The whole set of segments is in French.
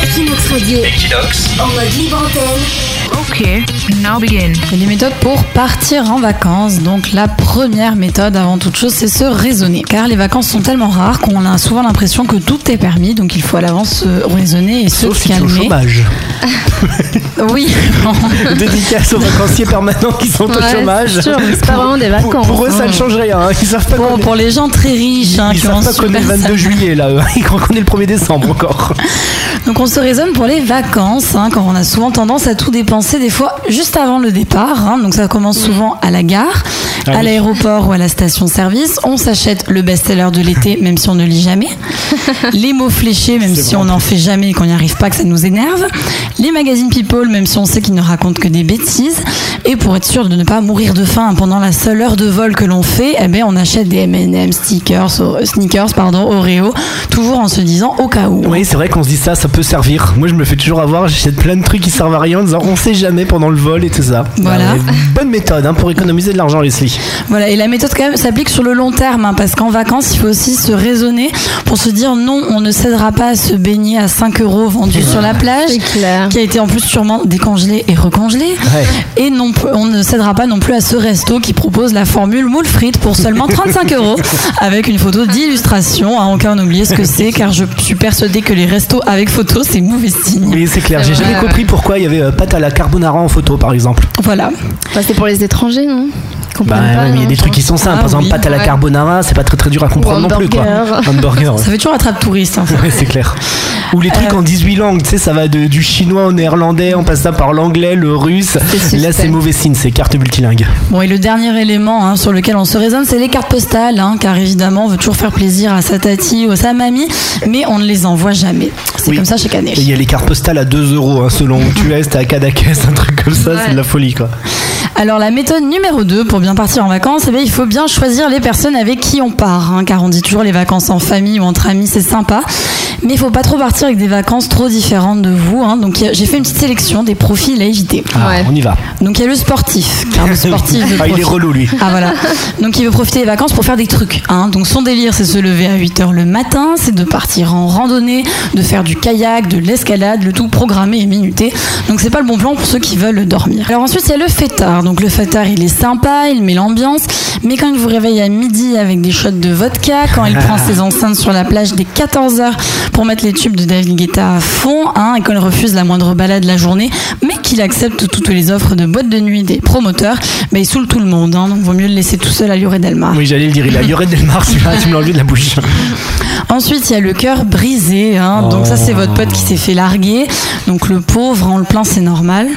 Equinox Radio. En mode libre antenne. Ok, now begin. Il y a des méthodes pour partir en vacances. Donc la première méthode avant toute chose, c'est se raisonner. Car les vacances sont tellement rares qu'on a souvent l'impression que tout est permis. Donc il faut à l'avance se raisonner et sauf se calmer. Sauf si tu es au chômage. Oui. Dédicace aux vacanciers permanents qui sont au chômage. C'est sûr, c'est pas vraiment des vacances. Pour eux, ça ne change rien. Ils savent pas pour les gens très riches, ils savent pas qu'on est le 22 juillet là. Ils croient qu'on est le 1er décembre encore. Donc on se raisonne pour les vacances, quand on a souvent tendance à tout dépenser des fois juste avant le départ. Donc ça commence souvent à la gare, à l'aéroport ou à la station-service. On s'achète le best-seller de l'été, même si on ne lit jamais. Les mots fléchés, même si on n'en fait jamais et qu'on n'y arrive pas, que ça nous énerve. Les magazines People, même si on sait qu'ils ne racontent que des bêtises. Et pour être sûr de ne pas mourir de faim pendant la seule heure de vol que l'on fait, on achète des M&M, sneakers, Oreo, toujours en se disant au cas où. Oui, c'est vrai qu'on se dit ça peut servir. Moi, je me fais toujours avoir, j'achète plein de trucs qui servent à rien en disant on sait jamais pendant le vol et tout ça. Voilà. Bonne méthode pour économiser de l'argent, Leslie. Voilà, et la méthode quand même s'applique sur le long terme, parce qu'en vacances, il faut aussi se raisonner pour se dire non, on ne cédera pas à se baigner à 5 € vendu sur la plage, qui a été en plus sûrement décongelé et recongelé. Ouais. Et non, on ne cédera pas non plus à ce resto qui propose la formule moule frites pour seulement 35 € avec une photo d'illustration. En cas on oublie ce que c'est, car je suis persuadée que les restos avec photo, c'est mauvais signe. Oui, c'est clair. J'ai jamais compris pourquoi il y avait pâte à la carbonara en photo, par exemple. Voilà. C'est pour les étrangers, non? Il y a des trucs qui sont simples. Par exemple, pâte à la carbonara, c'est pas très dur à comprendre non plus, quoi. Hamburger. Ça fait toujours attrape touriste. Ouais, c'est clair. Ou les trucs en 18 langues, tu sais, ça va du chinois au néerlandais, on passe ça par l'anglais, le russe. Là, c'est mauvais signe, c'est carte multilingue. Bon, et le dernier élément sur lequel on se raisonne, c'est les cartes postales, car évidemment, on veut toujours faire plaisir à sa tati ou à sa mamie, mais on ne les envoie jamais. C'est comme ça chaque année. Il y a les cartes postales à 2 € selon où tu es, t'es à Cadaqués, un truc comme ça, c'est de la folie, quoi. Alors la méthode numéro 2 pour bien partir en vacances, il faut bien choisir les personnes avec qui on part, car on dit toujours les vacances en famille ou entre amis, c'est sympa, mais il faut pas trop partir avec des vacances trop différentes de vous. Donc j'ai fait une petite sélection des profils à éviter. On y va. Donc il y a le sportif, car le sportif il est relou lui. Voilà. Donc il veut profiter des vacances pour faire des trucs. Donc son délire, c'est se lever à 8h le matin, c'est de partir en randonnée, de faire du kayak, de l'escalade, le tout programmé et minuté. Donc c'est pas le bon plan pour ceux qui veulent dormir. Alors ensuite il y a le fêtard. Donc le fêtard, il est sympa, il met l'ambiance, mais quand il vous réveille à midi avec des shots de vodka, quand il prend ses enceintes sur la plage dès 14h pour mettre les tubes de David Guetta à fond, et qu'on refuse la moindre balade la journée, mais qu'il accepte toutes les offres de boîtes de nuit des promoteurs, il saoule tout le monde. Donc vaut mieux le laisser tout seul à Lloret Delmar. Oui, j'allais le dire, il a Lloret Delmar, tu me l'as enlevé de la bouche. Ensuite, il y a le cœur brisé. Donc ça, c'est votre pote qui s'est fait larguer. Donc le pauvre, on le plaint, c'est normal.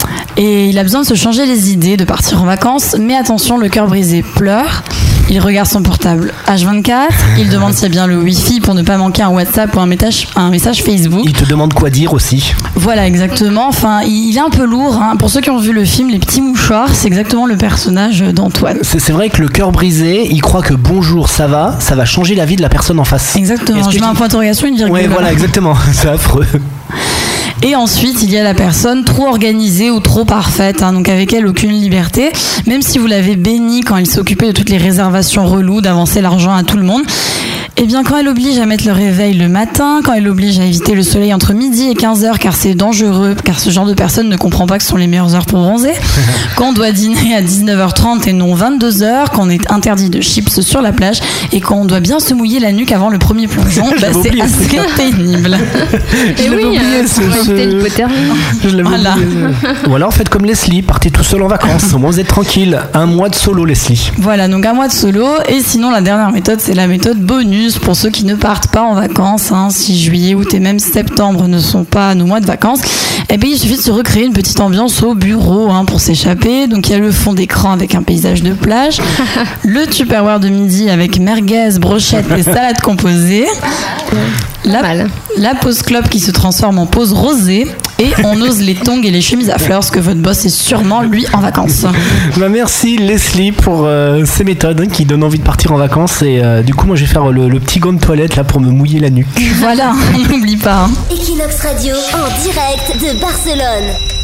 Et il a besoin de se changer les idées, de partir en vacances. Mais attention, le cœur brisé pleure. Il regarde son portable H24. Il demande s'il y a bien le Wi-Fi pour ne pas manquer un WhatsApp ou un message Facebook. Il te demande quoi dire aussi. Voilà, exactement. Il est un peu lourd. Pour ceux qui ont vu le film Les Petits Mouchoirs, c'est exactement le personnage d'Antoine. C'est vrai que le cœur brisé, il croit que bonjour, ça va changer la vie de la personne en face. Exactement. Je mets un point d'interrogation, une virgule. Ouais, voilà, exactement. C'est affreux. Et ensuite, il y a la personne trop organisée ou trop parfaite, donc avec elle, aucune liberté. Même si vous l'avez bénie quand elle s'occupait de toutes les réservations reloues, d'avancer l'argent à tout le monde, quand elle oblige à mettre le réveil le matin, quand elle oblige à éviter le soleil entre midi et 15h, car c'est dangereux, car ce genre de personne ne comprend pas que ce sont les meilleures heures pour bronzer, qu'on doit dîner à 19h30 et non 22h, qu'on est interdit de chips sur la plage et qu'on doit bien se mouiller la nuque avant le premier plongeon, c'est assez pénible. Et oui, je l'avais oublié. Ou alors faites comme Leslie, partez tout seul en vacances, au moins vous êtes tranquille. 1 mois de solo, Leslie. Voilà, donc 1 mois de solo. Et sinon, la dernière méthode, c'est la méthode bonus pour ceux qui ne partent pas en vacances. Si juillet, août et même septembre ne sont pas nos mois de vacances, il suffit de se recréer une petite ambiance au bureau pour s'échapper. Donc il y a le fond d'écran avec un paysage de plage, le Tupperware de midi avec merguez, brochettes et salades composées, la pause clope qui se transforme en pause rosée, et on ose les tongs et les chemises à fleurs, parce que votre boss est sûrement lui en vacances. Merci Leslie pour ces méthodes qui donnent envie de partir en vacances. Et du coup moi je vais faire le petit gant de toilette là pour me mouiller la nuque. Voilà, on n'oublie pas. Equinox Radio en direct de Barcelone.